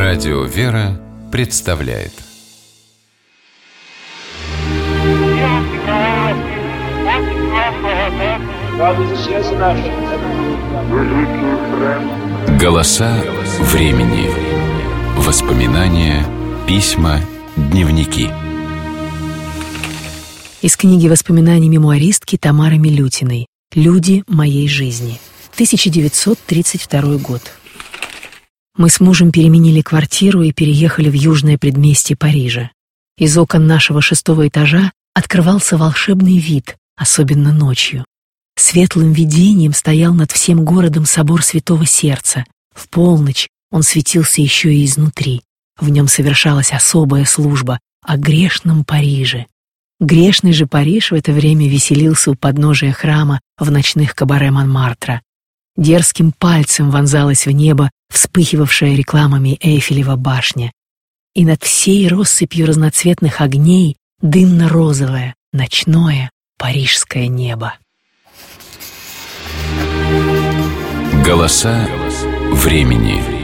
Радио «Вера» представляет. Голоса времени. Воспоминания, письма, дневники. Из книги воспоминаний мемуаристки Тамары Милютиной «Люди моей жизни». 1932 год. Мы с мужем переменили квартиру и переехали в южное предместье Парижа. Из окон нашего 6-го этажа открывался волшебный вид, особенно ночью. Светлым видением стоял над всем городом собор Святого Сердца. В полночь он светился еще и изнутри. В нем совершалась особая служба о грешном Париже. Грешный же Париж в это время веселился у подножия храма в ночных кабаре Монмартра. Дерзким пальцем вонзалась в небо вспыхивавшая рекламами Эйфелева башня. И над всей россыпью разноцветных огней дымно-розовое, ночное парижское небо. Голоса времени.